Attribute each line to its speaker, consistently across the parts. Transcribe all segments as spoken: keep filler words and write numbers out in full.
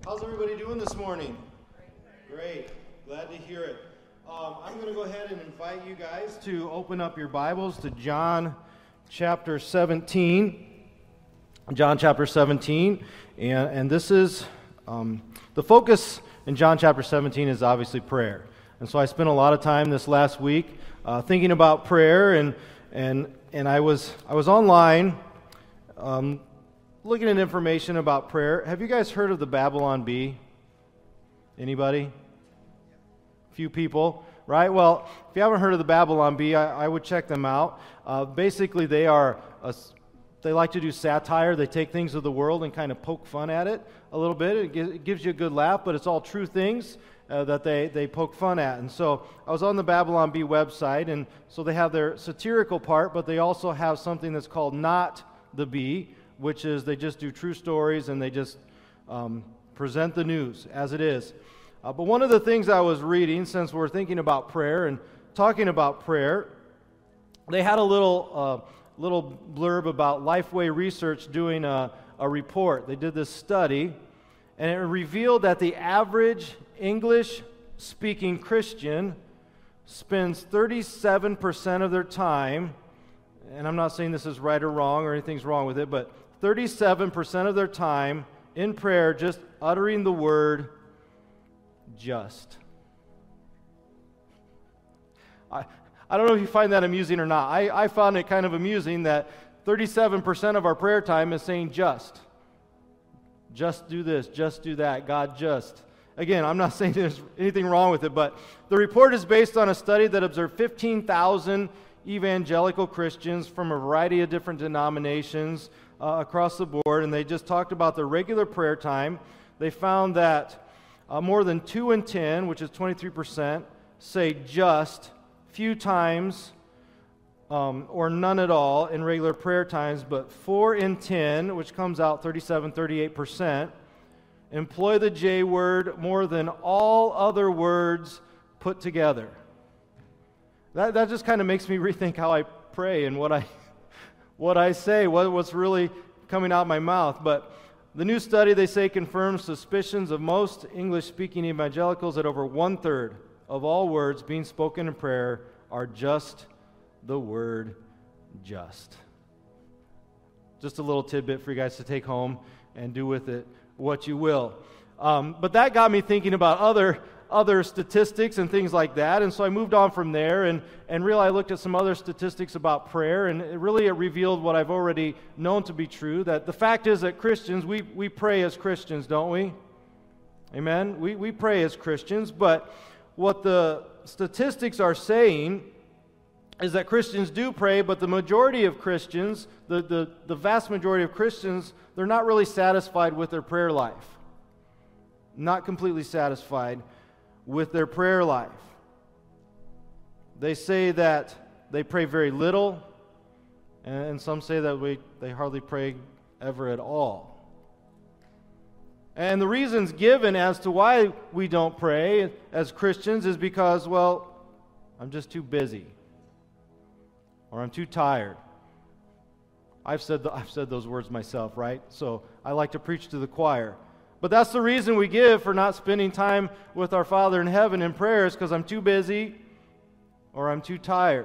Speaker 1: How's everybody doing this morning? Great. Glad to hear it. Um, I'm going to go ahead and invite you guys to open up your Bibles to John chapter seventeen. John chapter seventeen. And, and this is, um, the focus in John chapter seventeen is obviously prayer. And so I spent a lot of time this last week uh, thinking about prayer, and and and I was I was online um, looking at information about prayer. Have you guys heard of the Babylon Bee? Anybody? A few people, right? Well, if you haven't heard of the Babylon Bee, I, I would check them out. Uh, basically, they are a, they like to do satire. They take things of the world and kind of poke fun at it a little bit. It, gives, it gives you a good laugh, but it's all true things uh, that they, they poke fun at. And so I was on the Babylon Bee website, and so they have their satirical part, but they also have something that's called Not the Bee, which is they just do true stories and they just um, present the news as it is. Uh, but one of the things I was reading, since we're thinking about prayer and talking about prayer, they had a little uh, little blurb about Lifeway Research doing a, a report. They did this study, and it revealed that the average English-speaking Christian spends thirty-seven percent of their time, and I'm not saying this is right or wrong or anything's wrong with it, but thirty-seven percent of their time in prayer just uttering the word just. I, I don't know if you find that amusing or not. I, I found it kind of amusing that thirty-seven percent of our prayer time is saying just. Just do this, just do that, God just. Again, I'm not saying there's anything wrong with it, but the report is based on a study that observed fifteen thousand evangelical Christians from a variety of different denominations uh, across the board, and they just talked about their regular prayer time. They found that uh, more than two in ten, which is twenty-three percent, say just few times um, or none at all in regular prayer times, but four in ten, which comes out thirty-seven, thirty-eight percent, employ the J word more than all other words put together. That that just kind of makes me rethink how I pray and what I what I say, what, what's really coming out of my mouth. But the new study, they say, confirms suspicions of most English-speaking evangelicals that over one-third of all words being spoken in prayer are just the word just. Just a little tidbit for you guys to take home and do with it what you will. Um, but that got me thinking about other other statistics and things like that, and so I moved on from there and, and really I looked at some other statistics about prayer, and it really it revealed what I've already known to be true, that the fact is that Christians, we, we pray as Christians, don't we? Amen? We, we pray as Christians, but what the statistics are saying is that Christians do pray, but the majority of Christians, the, the, the vast majority of Christians, they're not really satisfied with their prayer life. Not completely satisfied with their prayer life. They say that they pray very little, and some say that we they hardly pray ever at all. And the reasons given as to why we don't pray as Christians is because, well, I'm just too busy, or I'm too tired. I've said the, I've said those words myself, right? So I like to preach to the choir. But that's the reason we give for not spending time with our Father in heaven in prayer, is because I'm too busy or I'm too tired.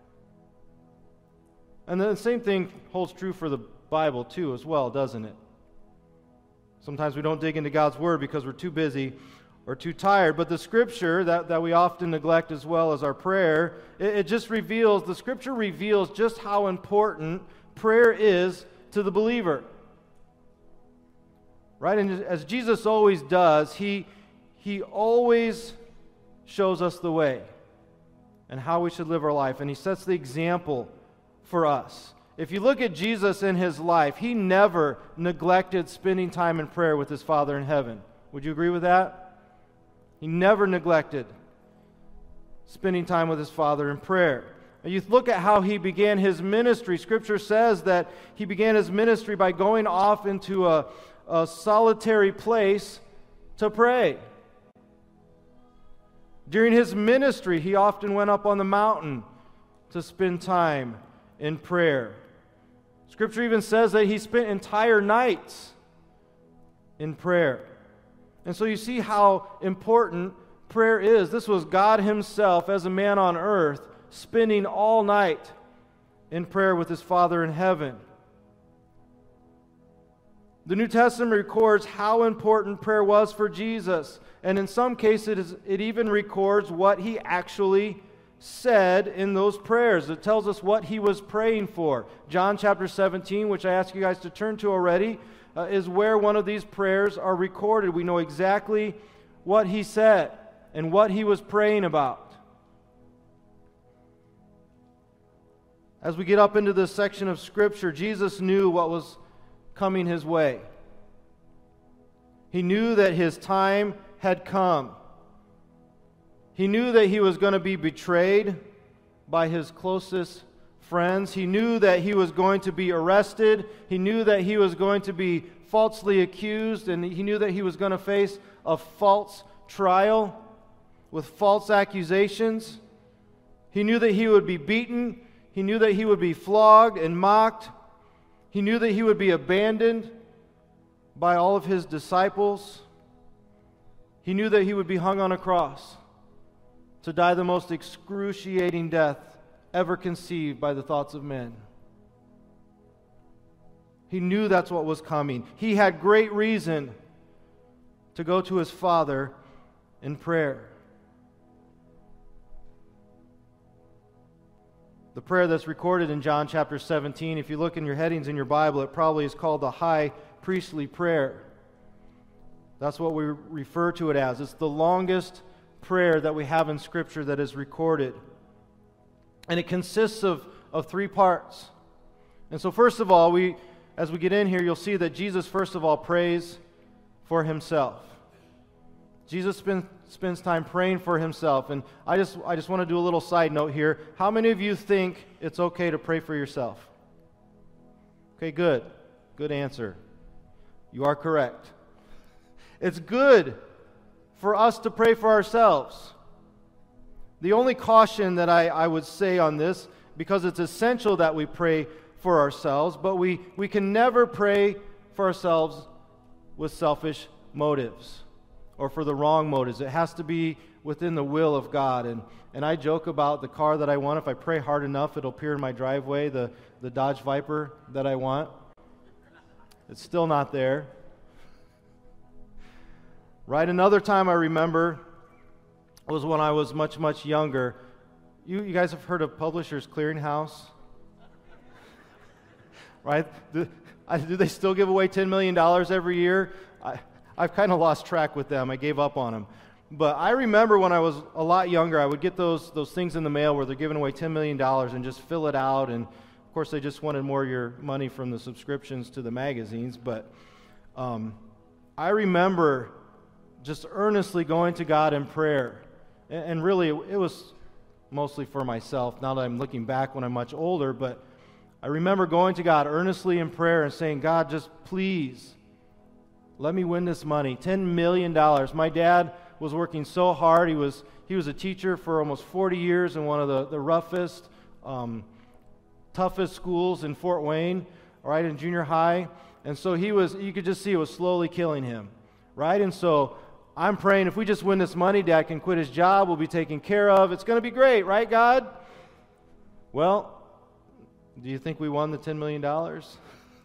Speaker 1: And the same thing holds true for the Bible too as well, doesn't it? Sometimes we don't dig into God's Word because we're too busy or too tired. But the Scripture that, that we often neglect as well as our prayer, it, it just reveals, the Scripture reveals just how important prayer is to the believer. Right? And as Jesus always does, he, he always shows us the way and how we should live our life. And he sets the example for us. If you look at Jesus in his life, he never neglected spending time in prayer with his Father in heaven. Would you agree with that? He never neglected spending time with his Father in prayer. And you look at how he began his ministry. Scripture says that he began his ministry by going off into a a solitary place to pray. During his ministry, he often went up on the mountain to spend time in prayer. Scripture even says that he spent entire nights in prayer. And so you see how important prayer is. This was God himself as a man on earth spending all night in prayer with his Father in heaven. The New Testament records how important prayer was for Jesus. And in some cases, it even records what he actually said in those prayers. It tells us what he was praying for. John chapter seventeen, which I asked you guys to turn to already, uh, is where one of these prayers are recorded. We know exactly what he said and what he was praying about. As we get up into this section of Scripture, Jesus knew what was coming his way. He knew that his time had come. He knew that he was going to be betrayed by his closest friends. He knew that he was going to be arrested. He knew that he was going to be falsely accused, and he knew that he was going to face a false trial with false accusations. He knew that he would be beaten. He knew that he would be flogged and mocked. He knew that he would be abandoned by all of his disciples. He knew that he would be hung on a cross to die the most excruciating death ever conceived by the thoughts of men. He knew that's what was coming. He had great reason to go to his Father in prayer. The prayer that's recorded in John chapter seventeen, if you look in your headings in your Bible, it probably is called the high priestly prayer. That's what we refer to it as. It's the longest prayer that we have in Scripture that is recorded. And it consists of, of three parts. And so first of all, we, as we get in here, you'll see that Jesus first of all prays for himself. Jesus spend, spends time praying for himself. And I just, I just want to do a little side note here. How many of you think it's okay to pray for yourself? Okay, good. Good answer. You are correct. It's good for us to pray for ourselves. The only caution that I, I would say on this, because it's essential that we pray for ourselves, but we, we can never pray for ourselves with selfish motives or for the wrong motives. It has to be within the will of God. And, and I joke about the car that I want. If I pray hard enough, it'll appear in my driveway, the, the Dodge Viper that I want. It's still not there. Right, another time I remember was when I was much, much younger. You, you guys have heard of Publishers Clearinghouse? Right? Do, I, do they still give away ten million dollars every year? I, I've kind of lost track with them. I gave up on them. But I remember when I was a lot younger, I would get those, those things in the mail where they're giving away ten million dollars and just fill it out. And, of course, they just wanted more of your money from the subscriptions to the magazines. But um, I remember just earnestly going to God in prayer. And really, it was mostly for myself, now that I'm looking back when I'm much older, but I remember going to God earnestly in prayer and saying, God, just please, let me win this money, ten million dollars. My dad was working so hard. He was he was a teacher for almost forty years in one of the, the roughest, um, toughest schools in Fort Wayne, right, in junior high. And so he was, you could just see it was slowly killing him, right? And so I'm praying, if we just win this money, Dad can quit his job, we'll be taken care of. It's going to be great, right, God? Well, do you think we won the ten million dollars?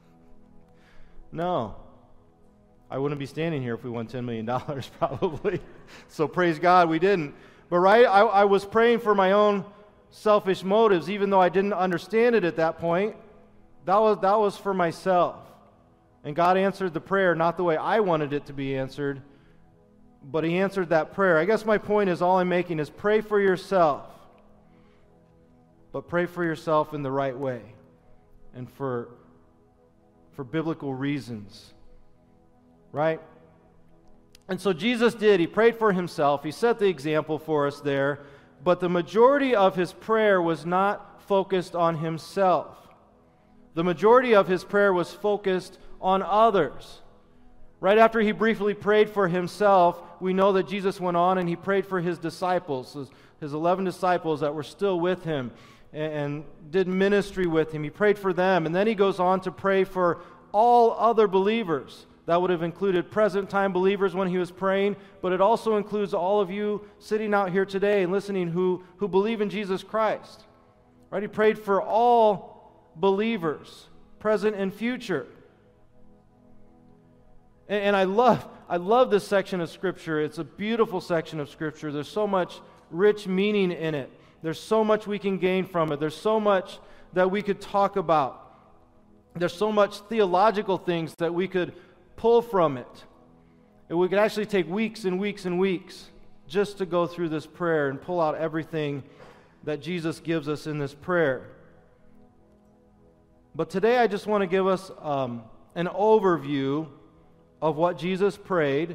Speaker 1: No. I wouldn't be standing here if we won ten million dollars, probably. So praise God, we didn't. But right, I, I was praying for my own selfish motives, even though I didn't understand it at that point. That was, that was for myself. And God answered the prayer not the way I wanted it to be answered, but he answered that prayer. I guess my point is, all I'm making is pray for yourself. But pray for yourself in the right way and for, for biblical reasons. Right? And so Jesus did. He prayed for himself. He set the example for us there. But the majority of his prayer was not focused on himself. The majority of his prayer was focused on others. Right after he briefly prayed for himself, we know that Jesus went on and he prayed for his disciples, his, his eleven disciples that were still with him and, and did ministry with him. He prayed for them, and then he goes on to pray for all other believers, That would have included present-time believers when he was praying, but it also includes all of you sitting out here today and listening who, who believe in Jesus Christ. Right? He prayed for all believers, present and future. And, and I love, I love this section of Scripture. It's a beautiful section of Scripture. There's so much rich meaning in it. There's so much we can gain from it. There's so much that we could talk about. There's so much theological things that we could pull from it. And we could actually take weeks and weeks and weeks just to go through this prayer and pull out everything that Jesus gives us in this prayer. But today I just want to give us um, an overview of what Jesus prayed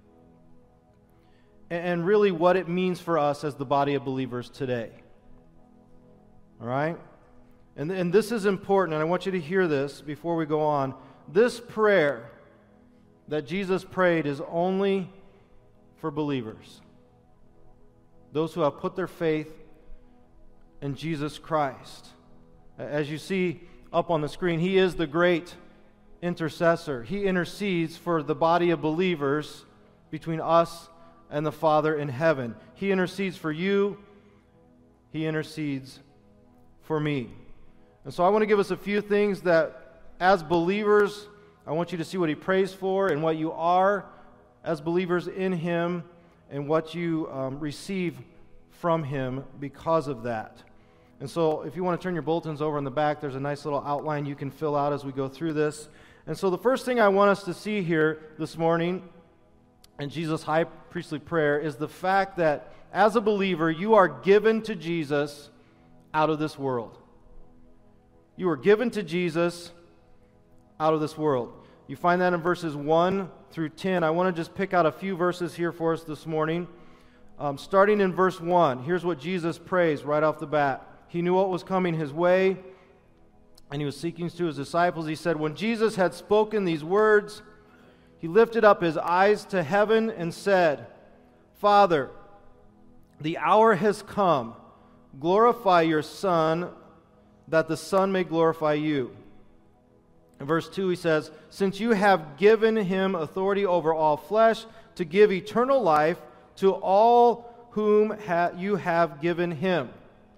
Speaker 1: and, and really what it means for us as the body of believers today. All right? And, and this is important, and I want you to hear this before we go on. This prayer that Jesus prayed is only for believers. Those who have put their faith in Jesus Christ. As you see up on the screen, He is the great intercessor. He intercedes for the body of believers between us and the Father in heaven. He intercedes for you. He intercedes for me. And so I want to give us a few things that, as believers, I want you to see what He prays for and what you are as believers in Him and what you um, receive from Him because of that. And so if you want to turn your bulletins over in the back, there's a nice little outline you can fill out as we go through this. And so the first thing I want us to see here this morning in Jesus' high priestly prayer is the fact that as a believer, you are given to Jesus out of this world. You are given to Jesus out of this world. You find that in verses one through ten. I want to just pick out a few verses here for us this morning. Um, starting in verse one, here's what Jesus prays right off the bat. He knew what was coming His way, and He was speaking to His disciples. He said, when Jesus had spoken these words, He lifted up His eyes to heaven and said, Father, the hour has come. Glorify your Son, that the Son may glorify you. In verse two, He says, since you have given Him authority over all flesh to give eternal life to all whom ha- you have given Him.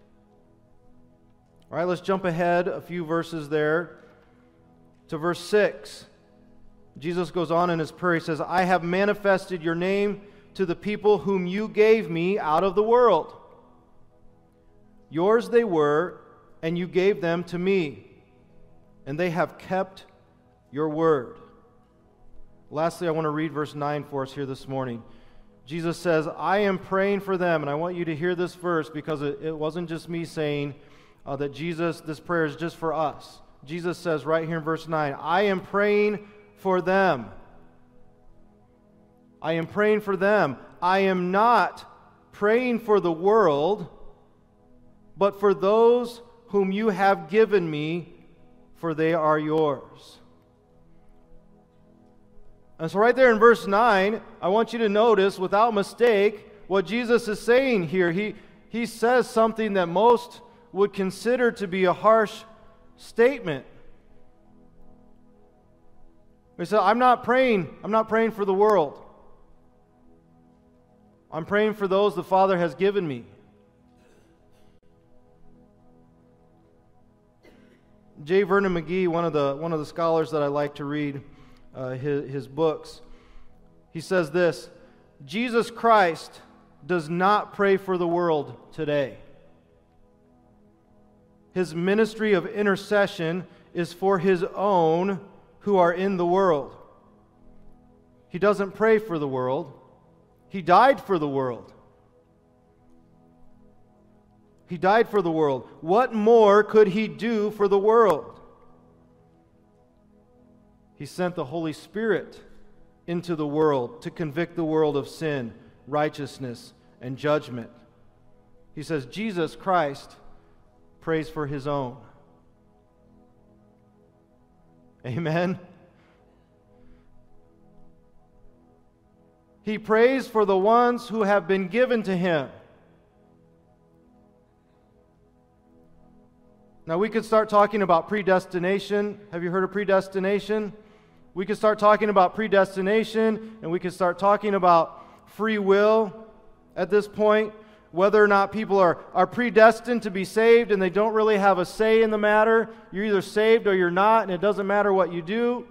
Speaker 1: All right, let's jump ahead a few verses there to verse six. Jesus goes on in His prayer. He says, I have manifested your name to the people whom you gave me out of the world. Yours they were, and you gave them to me, and they have kept your word. Lastly, I want to read verse nine for us here this morning. Jesus says, I am praying for them, and I want you to hear this verse because it, it wasn't just me saying uh, that Jesus, this prayer is just for us. Jesus says right here in verse nine, I am praying for them. I am praying for them. I am not praying for the world, but for those whom you have given me, for they are yours. And so right there in verse nine, I want you to notice, without mistake, what Jesus is saying here. He, he says something that most would consider to be a harsh statement. He said, I'm not praying, I'm not praying for the world. I'm praying for those the Father has given me. J. Vernon McGee, one of the one of the scholars that I like to read uh, his, his books, he says this: Jesus Christ does not pray for the world today. His ministry of intercession is for His own who are in the world. He doesn't pray for the world. He died for the world. He died for the world. What more could He do for the world? He sent the Holy Spirit into the world to convict the world of sin, righteousness, and judgment. He says Jesus Christ prays for His own. Amen? He prays for the ones who have been given to Him. Now, we could start talking about predestination. Have you heard of predestination? We could start talking about predestination, and we could start talking about free will at this point, whether or not people are, are predestined to be saved and they don't really have a say in the matter. You're either saved or you're not, and it doesn't matter what you do.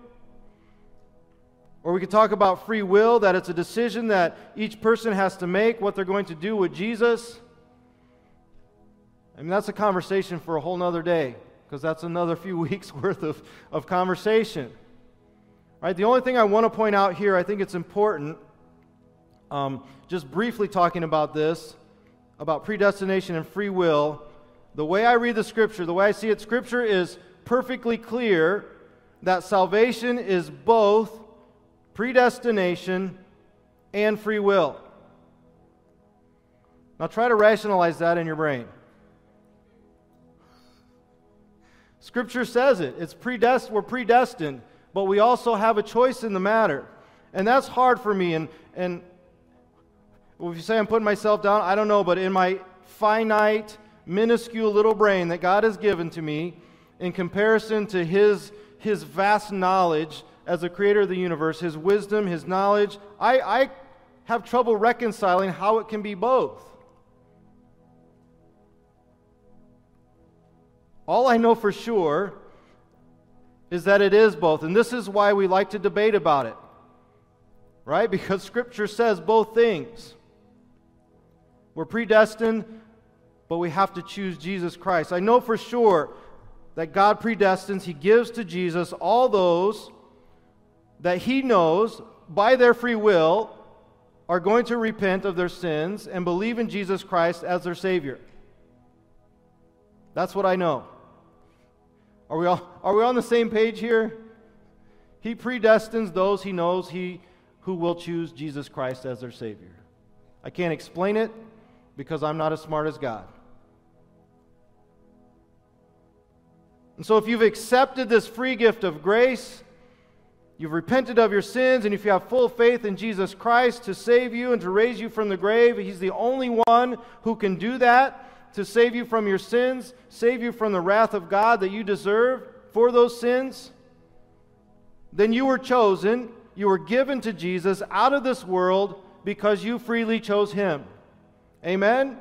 Speaker 1: Or we could talk about free will, that it's a decision that each person has to make, what they're going to do with Jesus. I mean, that's a conversation for a whole nother day, because that's another few weeks worth of, of conversation. Right? The only thing I want to point out here, I think it's important, um, just briefly talking about this, about predestination and free will. The way I read the Scripture, the way I see it, Scripture is perfectly clear that salvation is both predestination and free will. Now try to rationalize that in your brain. Scripture says it. It's predest- we're predestined, but we also have a choice in the matter. And that's hard for me. And, and if you say I'm putting myself down, I don't know, but in my finite, minuscule little brain that God has given to me, in comparison to His, His vast knowledge as the creator of the universe, His wisdom, His knowledge, I, I have trouble reconciling how it can be both. All I know for sure is that it is both. And this is why we like to debate about it. Right? Because Scripture says both things. We're predestined, but we have to choose Jesus Christ. I know for sure that God predestines. He gives to Jesus all those that He knows by their free will are going to repent of their sins and believe in Jesus Christ as their Savior. That's what I know. Are we all, are we on the same page here? He predestines those He knows he who will choose Jesus Christ as their Savior. I can't explain it because I'm not as smart as God. And so if you've accepted this free gift of grace, you've repented of your sins, and if you have full faith in Jesus Christ to save you and to raise you from the grave, He's the only one who can do that, to save you from your sins, save you from the wrath of God that you deserve for those sins. Then you were chosen, you were given to Jesus out of this world because you freely chose Him. Amen?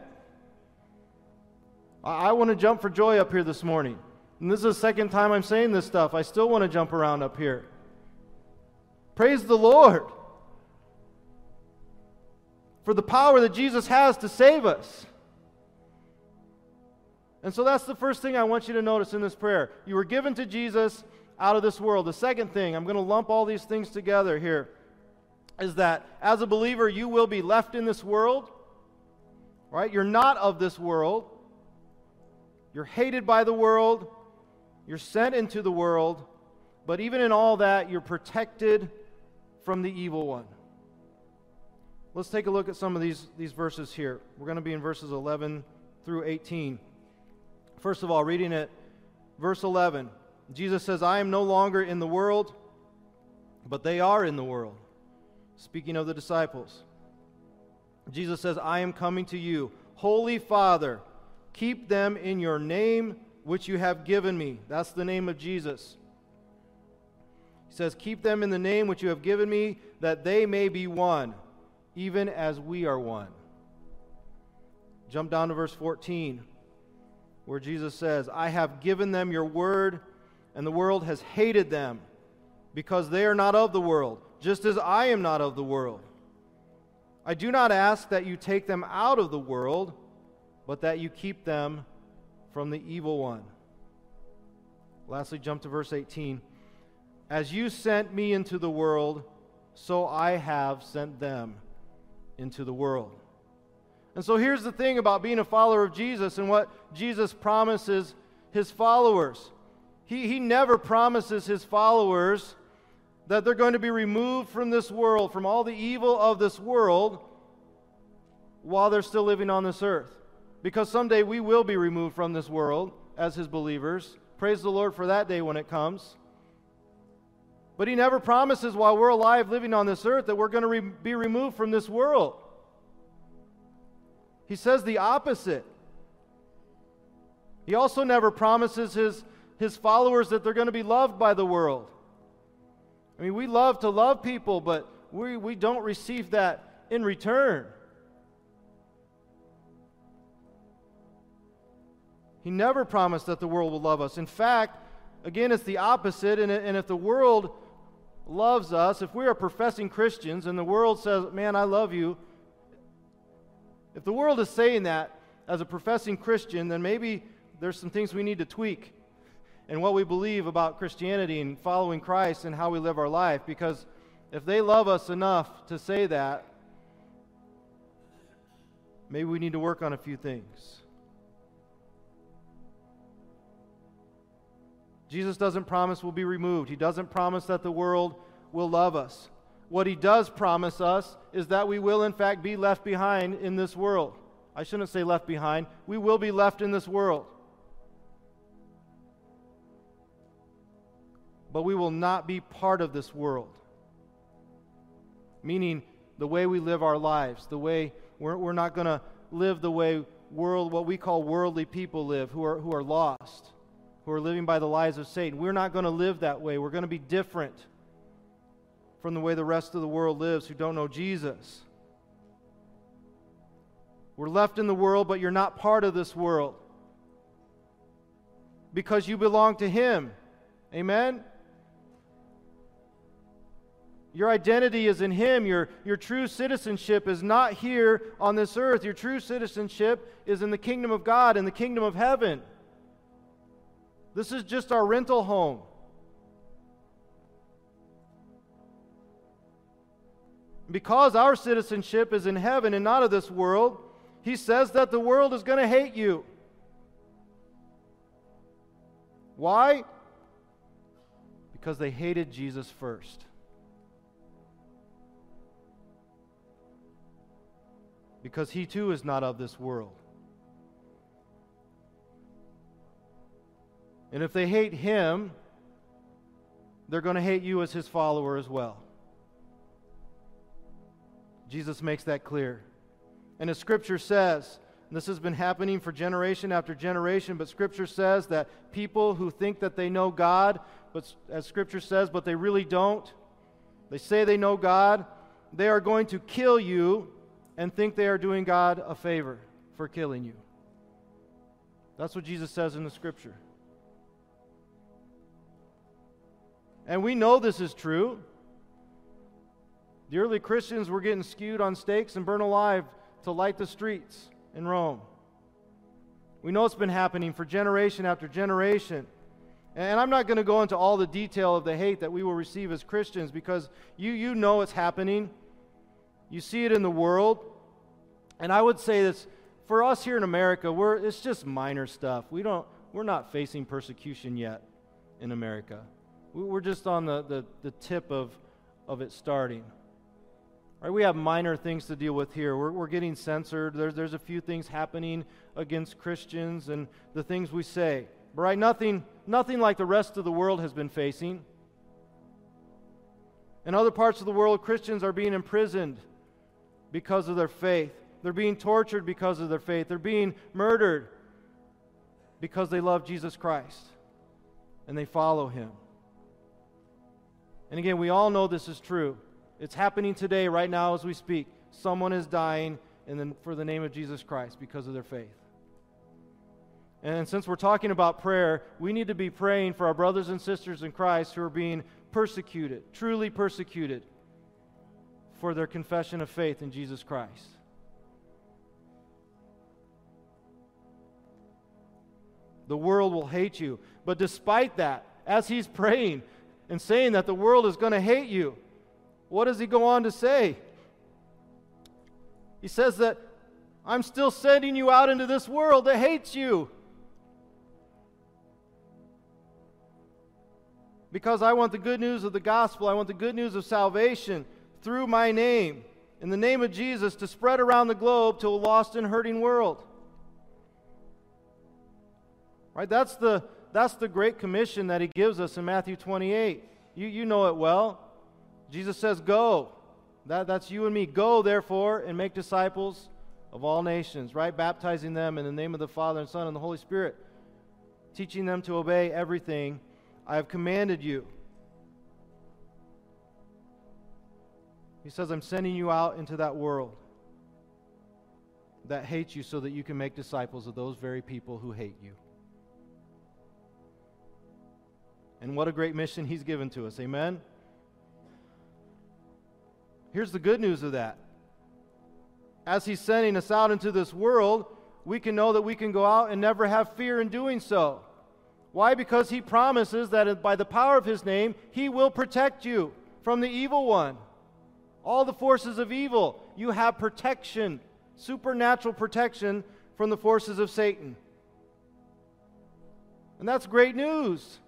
Speaker 1: I, I want to jump for joy up here this morning. And this is the second time I'm saying this stuff. I still want to jump around up here. Praise the Lord for the power that Jesus has to save us. And so that's the first thing I want you to notice in this prayer. You were given to Jesus out of this world. The second thing, I'm going to lump all these things together here, is that as a believer, you will be left in this world. Right? You're not of this world. You're hated by the world. You're sent into the world. But even in all that, you're protected from the evil one. Let's take a look at some of these, these verses here. We're going to be in verses eleven through eighteen. First of all, reading it, verse eleven. Jesus says, I am no longer in the world, but they are in the world. Speaking of the disciples. Jesus says, I am coming to you. Holy Father, keep them in your name which you have given me. That's the name of Jesus. He says, keep them in the name which you have given me, that they may be one, even as we are one. Jump down to verse fourteen, where Jesus says, I have given them your word, and the world has hated them, because they are not of the world, just as I am not of the world. I do not ask that you take them out of the world, but that you keep them from the evil one. Lastly, jump to verse eighteen. As you sent me into the world, so I have sent them into the world. And so here's the thing about being a follower of Jesus and what Jesus promises His followers. He, he never promises His followers that they're going to be removed from this world, from all the evil of this world, while they're still living on this earth. Because someday we will be removed from this world as His believers. Praise the Lord for that day when it comes. But He never promises while we're alive living on this earth that we're going to re- be removed from this world. He says the opposite. He also never promises his, his followers that they're going to be loved by the world. I mean, we love to love people, but we, we don't receive that in return. He never promised that the world will love us. In fact, again, it's the opposite. And, and if the world loves us, if we are professing Christians and the world says, man, I love you, if the world is saying that as a professing Christian, then maybe there's some things we need to tweak in what we believe about Christianity and following Christ and how we live our life. Because if they love us enough to say that, maybe we need to work on a few things. Jesus doesn't promise we'll be removed. He doesn't promise that the world will love us. What he does promise us is that we will in fact be left behind in this world. I shouldn't say left behind. We will be left in this world. But we will not be part of this world. Meaning the way we live our lives, the way we're, we're not going to live the way world, what we call worldly people live, who are, who are lost, who are living by the lies of Satan. We're not going to live that way. We're going to be different from the way the rest of the world lives who don't know Jesus. We're left in the world, but you're not part of this world because you belong to Him. Amen? Your identity is in Him. Your, your true citizenship is not here on this earth. Your true citizenship is in the kingdom of God, in the kingdom of heaven. This is just our rental home. Because our citizenship is in heaven and not of this world, he says that the world is going to hate you. Why? Because they hated Jesus first. Because he too is not of this world. And if they hate him, they're going to hate you as his follower as well. Jesus makes that clear. And as Scripture says, and this has been happening for generation after generation, but Scripture says that people who think that they know God, but as Scripture says, but they really don't, they say they know God, they are going to kill you and think they are doing God a favor for killing you. That's what Jesus says in the Scripture. And we know this is true. The early Christians were getting skewed on stakes and burned alive to light the streets in Rome. We know it's been happening for generation after generation. And I'm not going to go into all the detail of the hate that we will receive as Christians because you, you know it's happening. You see it in the world. And I would say this, for us here in America, we're, it's just minor stuff. We don't, we're not facing persecution yet in America. We're just on the, the, the tip of, of it starting. Right, we have minor things to deal with here. We're, we're getting censored. There's, there's a few things happening against Christians and the things we say. But right, nothing, nothing like the rest of the world has been facing. In other parts of the world, Christians are being imprisoned because of their faith. They're being tortured because of their faith. They're being murdered because they love Jesus Christ and they follow Him. And again, we all know this is true. It's happening today, right now as we speak. Someone is dying in the, for the name of Jesus Christ because of their faith. And since we're talking about prayer, we need to be praying for our brothers and sisters in Christ who are being persecuted, truly persecuted, for their confession of faith in Jesus Christ. The world will hate you. But despite that, as he's praying and saying that the world is going to hate you, what does he go on to say? He says that I'm still sending you out into this world that hates you. Because I want the good news of the gospel, I want the good news of salvation through my name, in the name of Jesus, to spread around the globe to a lost and hurting world. Right? That's the, that's the great commission that he gives us in Matthew twenty-eight. You, you know it well. Jesus says, go. That, that's you and me. Go, therefore, and make disciples of all nations, right? Baptizing them in the name of the Father and Son and the Holy Spirit, teaching them to obey everything I have commanded you. He says, I'm sending you out into that world that hates you so that you can make disciples of those very people who hate you. And what a great mission He's given to us. Amen? Here's the good news of that. As He's sending us out into this world, we can know that we can go out and never have fear in doing so. Why? Because He promises that by the power of His name, He will protect you from the evil one. All the forces of evil, you have protection, supernatural protection from the forces of Satan. And that's great news.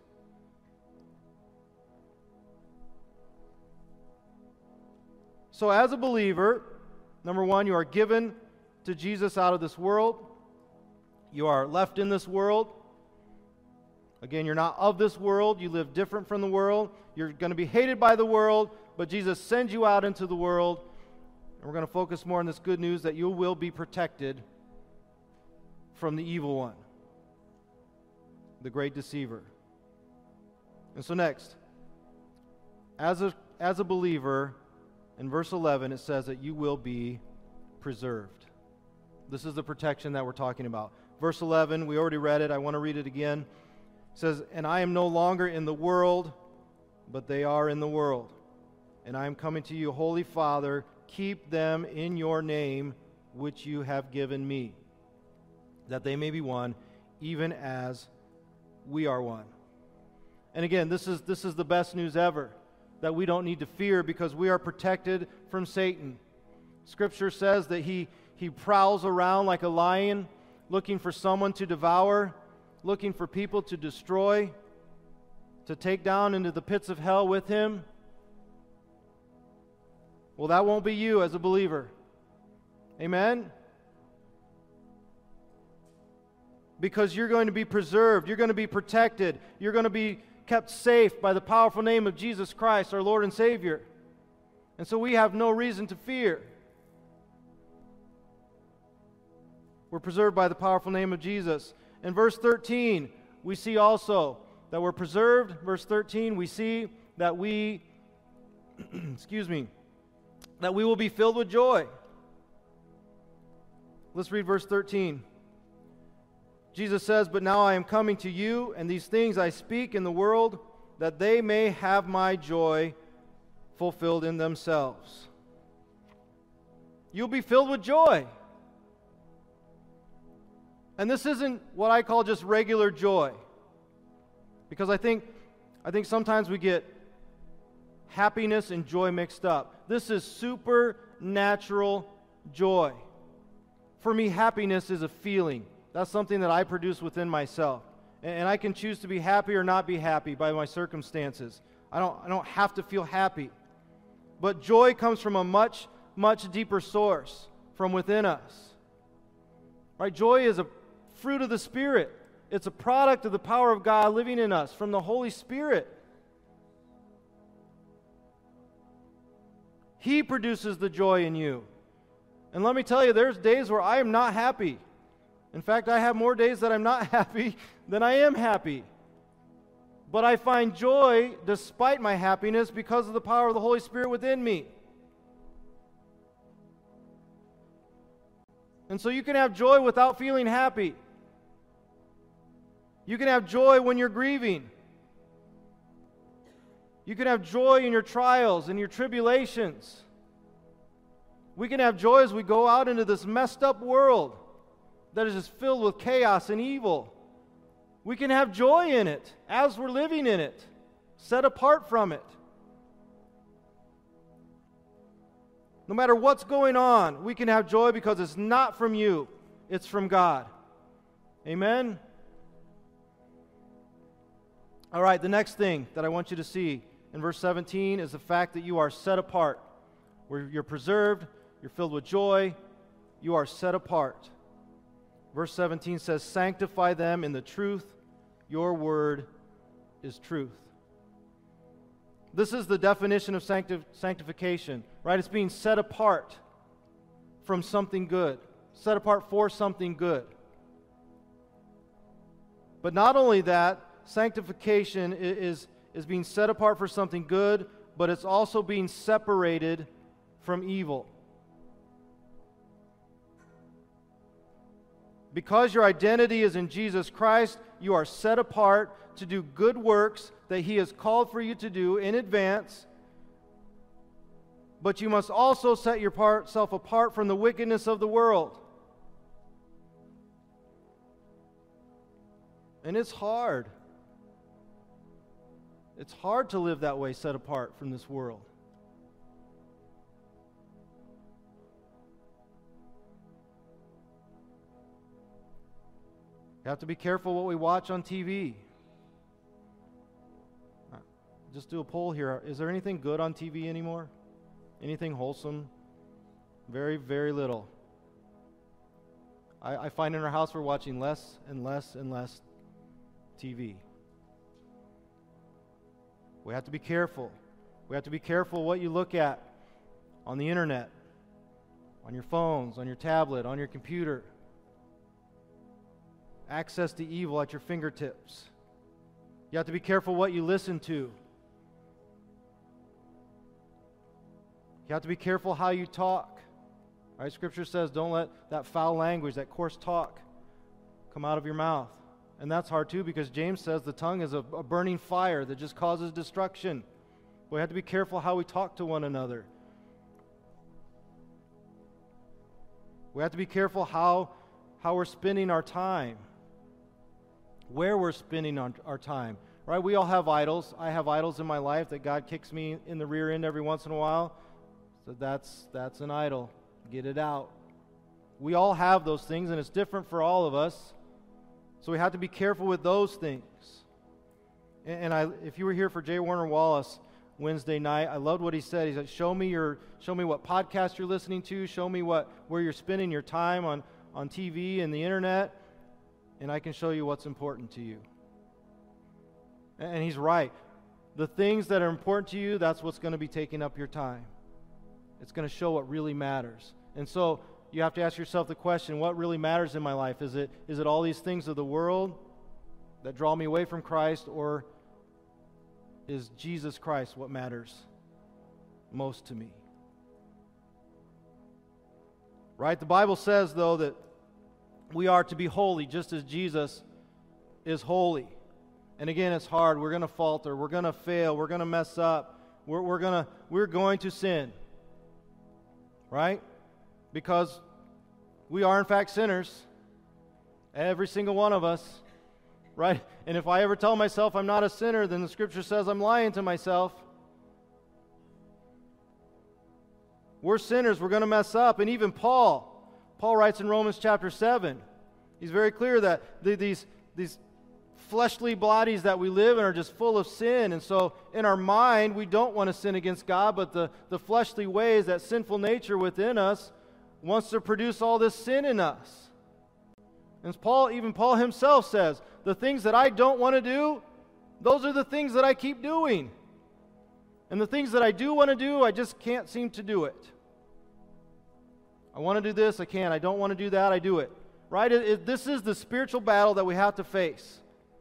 Speaker 1: So as a believer, number one, you are given to Jesus out of this world. You are left in this world. Again, you're not of this world. You live different from the world. You're going to be hated by the world, but Jesus sends you out into the world. And we're going to focus more on this good news that you will be protected from the evil one, the great deceiver. And so next, as a, as a believer, in verse eleven, it says that you will be preserved. This is the protection that we're talking about. Verse eleven, we already read it. I want to read it again. It says, and I am no longer in the world, but they are in the world. And I am coming to you, Holy Father, keep them in your name, which you have given me, that they may be one, even as we are one. And again, this is, this is the best news ever, that we don't need to fear because we are protected from Satan. Scripture says that he, he prowls around like a lion, looking for someone to devour, looking for people to destroy, to take down into the pits of hell with him. Well, that won't be you as a believer. Amen? Because you're going to be preserved, you're going to be protected, you're going to be kept safe by the powerful name of Jesus Christ, our Lord and Savior. And so we have no reason to fear. We're preserved by the powerful name of Jesus. In verse thirteen, we see also that we're preserved. Verse thirteen, we see that we, excuse me, that we will be filled with joy. Let's read verse thirteen. Jesus says, but now I am coming to you, and these things I speak in the world, that they may have my joy fulfilled in themselves. You'll be filled with joy. And this isn't what I call just regular joy. Because I think, I think sometimes we get happiness and joy mixed up. This is supernatural joy. For me, happiness is a feeling. That's something that I produce within myself. And I can choose to be happy or not be happy by my circumstances. I don't, I don't have to feel happy. But joy comes from a much, much deeper source, from within us. Right? Joy is a fruit of the Spirit. It's a product of the power of God living in us, from the Holy Spirit. He produces the joy in you. And let me tell you, there's days where I am not happy. In fact, I have more days that I'm not happy than I am happy. But I find joy despite my happiness because of the power of the Holy Spirit within me. And so you can have joy without feeling happy. You can have joy when you're grieving. You can have joy in your trials and your tribulations. We can have joy as we go out into this messed up world that is just filled with chaos and evil. We can have joy in it as we're living in it, set apart from it. No matter what's going on, we can have joy because it's not from you, it's from God. Amen? All right, the next thing that I want you to see in verse seventeen is the fact that you are set apart. Where you're preserved, you're filled with joy, you are set apart. Verse seventeen says, sanctify them in the truth. Your word is truth. This is the definition of sanctif- sanctification, right? It's being set apart from something good, set apart for something good. But not only that, sanctification is, is being set apart for something good, but it's also being separated from evil. Because your identity is in Jesus Christ, you are set apart to do good works that He has called for you to do in advance. But you must also set yourself apart from the wickedness of the world. And it's hard. It's hard to live that way, set apart from this world. You have to be careful what we watch on T V. Just do a poll here. Is there anything good on T V anymore? Anything wholesome? Very, very little. I, I find in our house we're watching less and less and less T V. We have to be careful. We have to be careful what you look at on the internet, on your phones, on your tablet, on your computer. Access to evil at your fingertips. You have to be careful what you listen to. You have to be careful how you talk. Right? Scripture says don't let that foul language, that coarse talk come out of your mouth. And that's hard too, because James says the tongue is a, a burning fire that just causes destruction. We have to be careful how we talk to one another. We have to be careful how, how we're spending our time, where we're spending our, our time. Right? We all have idols. I have idols in my life that God kicks me in the rear end every once in a while. So that's that's an idol. Get it out. We all have those things, and it's different for all of us. So we have to be careful with those things. And, and I, if you were here for J. Warner Wallace Wednesday night, I loved what he said. He said, "Show me your, show me what podcast you're listening to. Show me what where you're spending your time on on T V and the internet, and I can show you what's important to you." And, and he's right. The things that are important to you, that's what's going to be taking up your time. It's going to show what really matters. And so you have to ask yourself the question, what really matters in my life? Is it is it all these things of the world that draw me away from Christ, or is Jesus Christ what matters most to me? Right? The Bible says, though, that we are to be holy just as Jesus is holy. And again, it's hard. We're going to falter. We're going to fail. We're going to mess up. We're, we're going to we're going to sin. Right? Because we are in fact sinners. Every single one of us. Right? And if I ever tell myself I'm not a sinner, then the Scripture says I'm lying to myself. We're sinners. We're going to mess up. And even Paul, Paul writes in Romans chapter seven, he's very clear that the, these, these fleshly bodies that we live in are just full of sin. And so in our mind, we don't want to sin against God, but the, the fleshly ways, that sinful nature within us, wants to produce all this sin in us. And Paul, even Paul himself says, the things that I don't want to do, those are the things that I keep doing. And the things that I do want to do, I just can't seem to do it. I want to do this, I can't. I don't want to do that, I do it. Right? It, it, this is the spiritual battle that we have to face.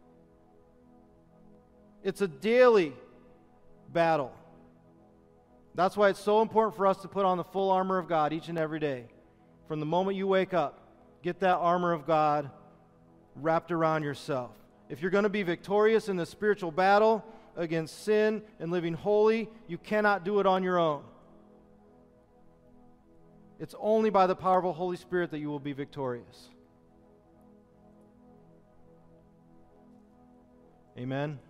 Speaker 1: It's a daily battle. That's why it's so important for us to put on the full armor of God each and every day. From the moment you wake up, get that armor of God wrapped around yourself. If you're going to be victorious in the spiritual battle against sin and living holy, you cannot do it on your own. It's only by the power of the Holy Spirit that you will be victorious. Amen.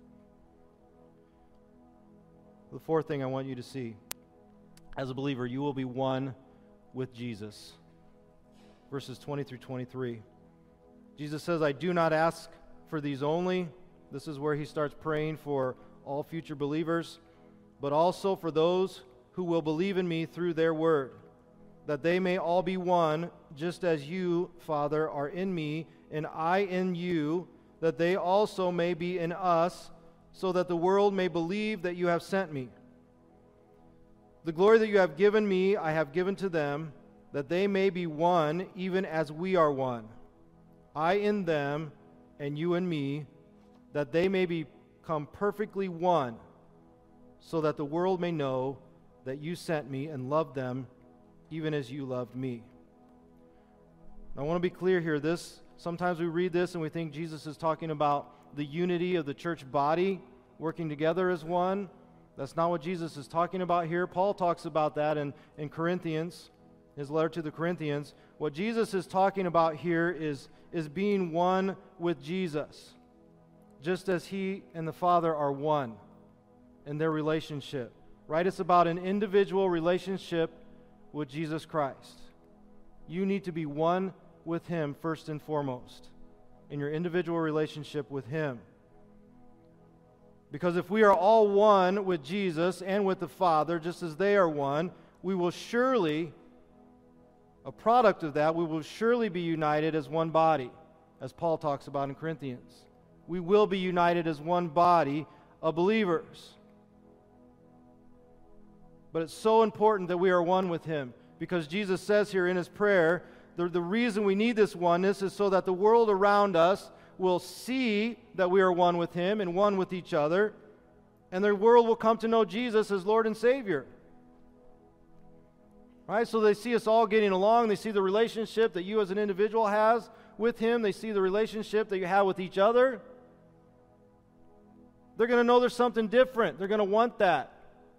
Speaker 1: The fourth thing I want you to see, as a believer, you will be one with Jesus. Verses twenty through twenty-three. Jesus says, I do not ask for these only. This is where he starts praying for all future believers, but also for those who will believe in me through their word, that they may all be one, just as you, Father, are in me, and I in you, that they also may be in us, so that the world may believe that you have sent me. The glory that you have given me, I have given to them, that they may be one, even as we are one. I in them, and you in me, that they may become perfectly one, so that the world may know that you sent me and loved them even as you loved me. I want to be clear here. This sometimes we read this and we think Jesus is talking about the unity of the church body working together as one. That's not what Jesus is talking about here. Paul talks about that in, in Corinthians, his letter to the Corinthians. What Jesus is talking about here is, is being one with Jesus, just as he and the Father are one in their relationship. Right? It's about an individual relationship with Jesus Christ. You need to be one with him first and foremost in your individual relationship with him. Because if we are all one with Jesus and with the Father, just as they are one, we will surely, a product of that, we will surely be united as one body, as Paul talks about in Corinthians. We will be united as one body of believers. But it's so important that we are one with him, because Jesus says here in his prayer, the, the reason we need this oneness is so that the world around us will see that we are one with him and one with each other, and the world will come to know Jesus as Lord and Savior. Right? So they see us all getting along. They see the relationship that you as an individual has with him. They see the relationship that you have with each other. They're going to know there's something different. They're going to want that.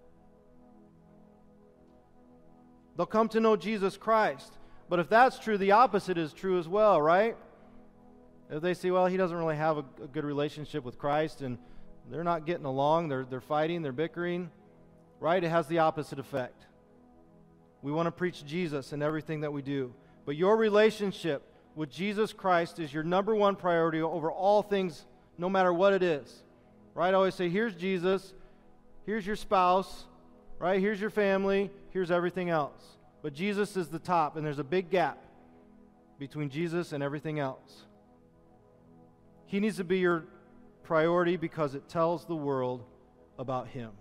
Speaker 1: They'll come to know Jesus Christ. But if that's true, the opposite is true as well, right? If they see, well, he doesn't really have a, a good relationship with Christ, and they're not getting along, they're, they're fighting, they're bickering, right? It has the opposite effect. We want to preach Jesus in everything that we do. But your relationship with Jesus Christ is your number one priority over all things, no matter what it is. Right? I always say, here's Jesus, here's your spouse, right? Here's your family, here's everything else. But Jesus is the top, and there's a big gap between Jesus and everything else. He needs to be your priority because it tells the world about him.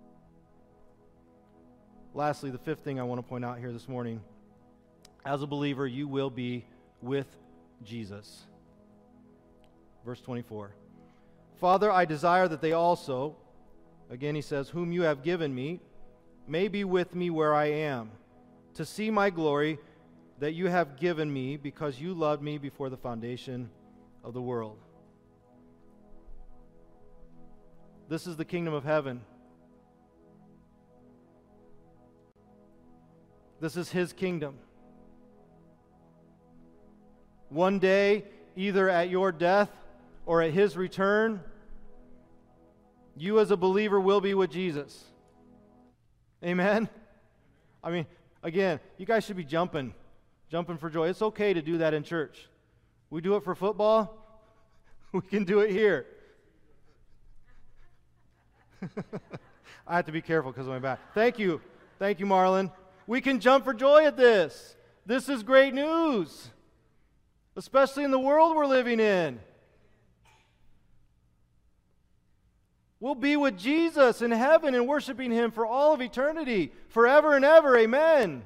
Speaker 1: Lastly, the fifth thing I want to point out here this morning. As a believer, you will be with Jesus. Verse twenty-four. Father, I desire that they also, again he says, whom you have given me, may be with me where I am, to see my glory that you have given me because you loved me before the foundation of the world. This is the kingdom of heaven. This is his kingdom. One day, either at your death or at his return, you as a believer will be with Jesus. Amen? I mean, again, you guys should be jumping, jumping for joy. It's okay to do that in church. We do it for football. We can do it here. I have to be careful because of my back. Thank you. Thank you, Marlon. We can jump for joy at this. This is great news, especially in the world we're living in. We'll be with Jesus in heaven and worshiping him for all of eternity, forever and ever. Amen.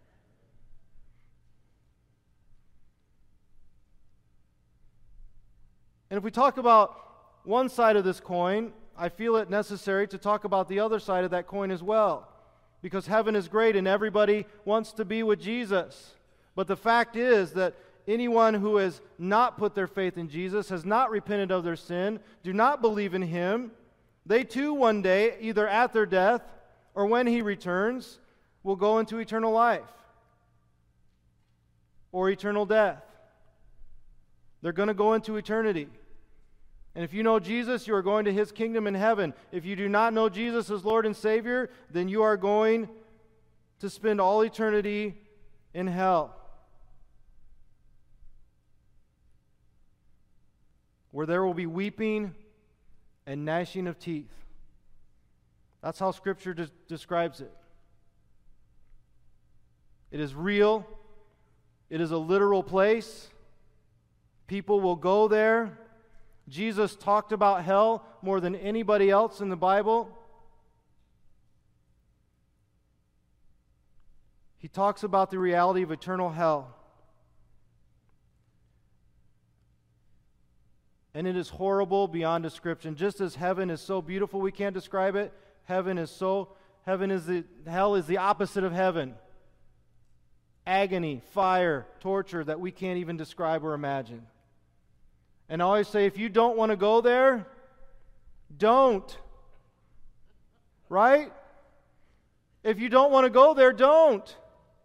Speaker 1: And if we talk about one side of this coin, I feel it necessary to talk about the other side of that coin as well. Because heaven is great and everybody wants to be with Jesus. But the fact is that anyone who has not put their faith in Jesus, has not repented of their sin, do not believe in him, they too one day, either at their death or when he returns, will go into eternal life or eternal death. They're going to go into eternity. And if you know Jesus, you are going to his kingdom in heaven. If you do not know Jesus as Lord and Savior, then you are going to spend all eternity in hell, where there will be weeping and gnashing of teeth. That's how Scripture de- describes it. It is real. It is a literal place. People will go there. Jesus talked about hell more than anybody else in the Bible. He talks about the reality of eternal hell. And it is horrible beyond description. Just as heaven is so beautiful we can't describe it, heaven is so heaven is the, hell is the opposite of heaven. Agony, fire, torture that we can't even describe or imagine. And I always say, if you don't want to go there, don't. Right? If you don't want to go there, don't.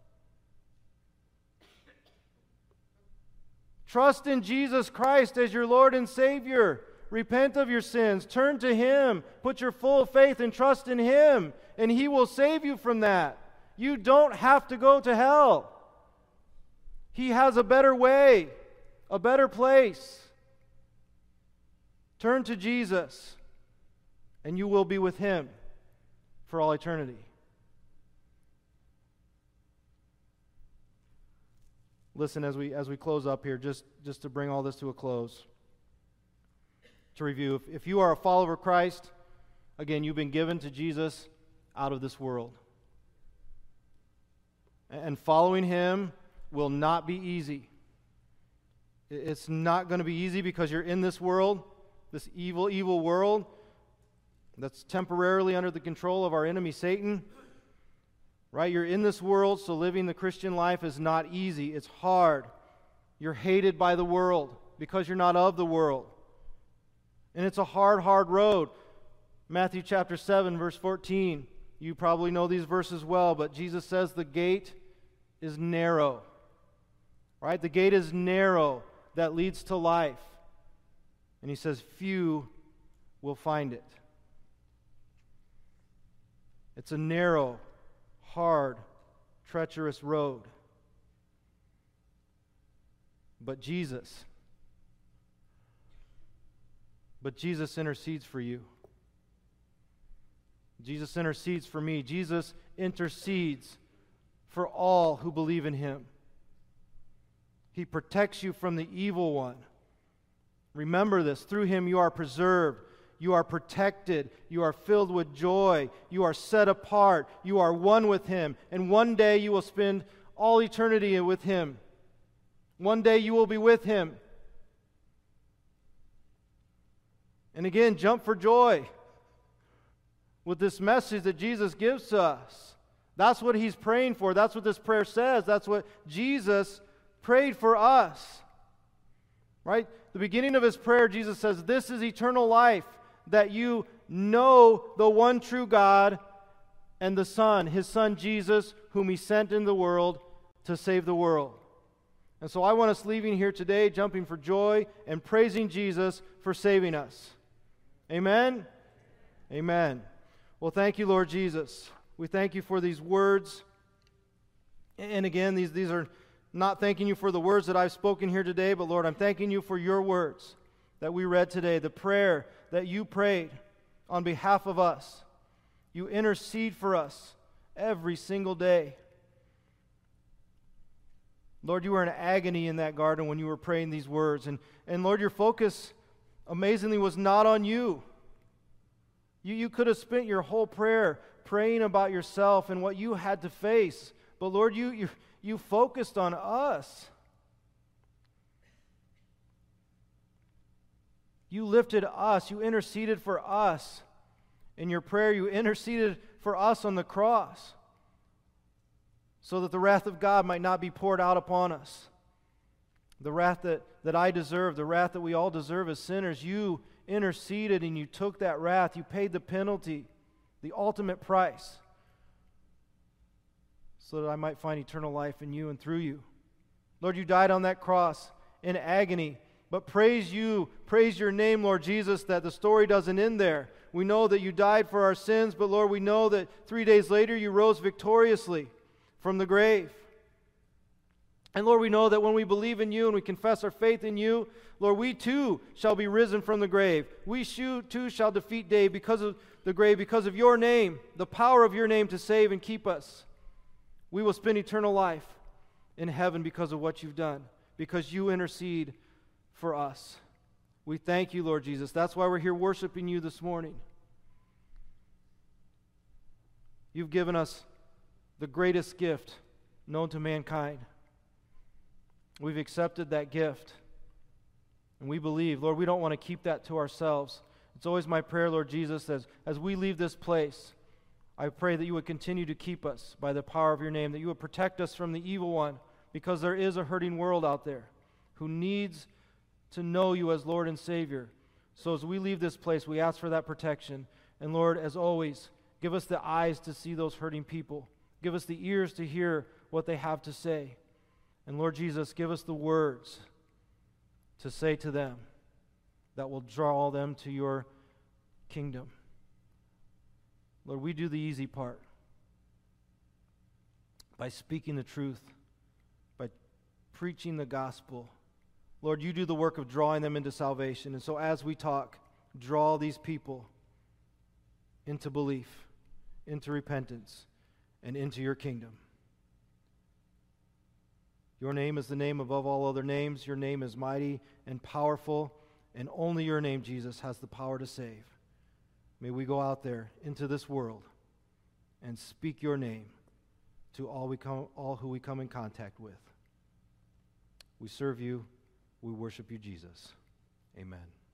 Speaker 1: Trust in Jesus Christ as your Lord and Savior. Repent of your sins. Turn to Him. Put your full faith and trust in Him, and He will save you from that. You don't have to go to hell. He has a better way, a better place. Turn to Jesus, and you will be with Him for all eternity. Listen, as we as we close up here, just, just to bring all this to a close, to review, if, if you are a follower of Christ, again, you've been given to Jesus out of this world. And following Him will not be easy. It's not going to be easy because you're in this world, this evil, evil world that's temporarily under the control of our enemy, Satan. Right? You're in this world, so living the Christian life is not easy. It's hard. You're hated by the world because you're not of the world. And it's a hard, hard road. Matthew chapter seven, verse fourteen. You probably know these verses well, but Jesus says the gate is narrow. Right? The gate is narrow that leads to life. And He says few will find it. It's a narrow, hard, treacherous road. But Jesus, but Jesus intercedes for you. Jesus intercedes for me. Jesus intercedes for all who believe in Him. He protects you from the evil one. Remember this, through Him you are preserved. You are protected. You are filled with joy. You are set apart. You are one with Him. And one day you will spend all eternity with Him. One day you will be with Him. And again, jump for joy with this message that Jesus gives to us. That's what He's praying for. That's what this prayer says. That's what Jesus prayed for us. Right? The beginning of His prayer, Jesus says, "This is eternal life, that you know the one true God and the Son, His Son Jesus, whom He sent in the world to save the world." And so I want us leaving here today, jumping for joy and praising Jesus for saving us. Amen? Amen. Well, thank you, Lord Jesus. We thank You for these words. And again, these, these are not thanking You for the words that I've spoken here today, but Lord, I'm thanking You for Your words that we read today, the prayer that You prayed on behalf of us. You intercede for us every single day. Lord, You were in agony in that garden when You were praying these words. And, and Lord, Your focus, amazingly, was not on You. You, you could have spent your whole prayer praying about yourself and what you had to face. But Lord, You, you, you focused on us. You lifted us. You interceded for us. In Your prayer, You interceded for us on the cross so that the wrath of God might not be poured out upon us. The wrath that, that I deserve, the wrath that we all deserve as sinners, You interceded and You took that wrath. You paid the penalty, the ultimate price, so that I might find eternal life in You and through You. Lord, You died on that cross in agony. But praise You, praise Your name, Lord Jesus, that the story doesn't end there. We know that You died for our sins, but Lord, we know that three days later You rose victoriously from the grave. And Lord, we know that when we believe in You and we confess our faith in You, Lord, we too shall be risen from the grave. We too shall defeat day because of the grave, because of Your name, the power of Your name to save and keep us. We will spend eternal life in heaven because of what You've done, because You intercede for us. We thank You, Lord Jesus. That's why we're here worshiping You this morning. You've given us the greatest gift known to mankind. We've accepted that gift. And we believe, Lord, we don't want to keep that to ourselves. It's always my prayer, Lord Jesus, as, as we leave this place, I pray that you would continue to keep us by the power of your name, that you would protect us from the evil one, because there is a hurting world out there who needs to know you as Lord and Savior. So as we leave this place, we ask for that protection. And Lord, as always, give us the eyes to see those hurting people. Give us the ears to hear what they have to say. And Lord Jesus, give us the words to say to them that will draw them to your kingdom. Lord, we do the easy part by speaking the truth, by preaching the gospel. Lord, you do the work of drawing them into salvation. And so as we talk, draw these people into belief, into repentance, and into your kingdom. Your name is the name above all other names. Your name is mighty and powerful, and only your name, Jesus, has the power to save. May we go out there into this world and speak your name to all we come, all who we come in contact with. We serve you. We worship you, Jesus. Amen.